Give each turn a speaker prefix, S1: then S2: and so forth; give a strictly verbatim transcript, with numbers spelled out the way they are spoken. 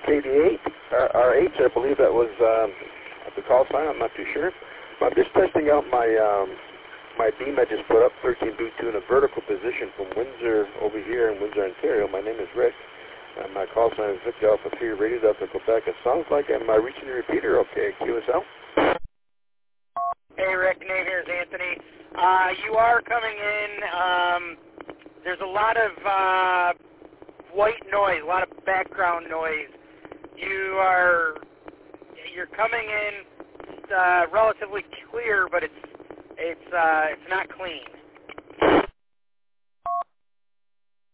S1: K D eight, or R H, I believe that was um, the call sign. I'm not too sure. I'm just testing out my um, my beam I just put up, thirteen boot two in a vertical position from Windsor over here in Windsor, Ontario. My name is Rick. And my call sign is Victor Alpha three, Radio Delta Quebec. It sounds like I'm uh, reaching the repeater okay, Q S L.
S2: Hey, Rick, name here is Anthony. Uh, you are coming in. Um, there's a lot of uh, white noise, a lot of background noise. You are, you're coming in uh, relatively clear, but it's it's uh, it's not clean.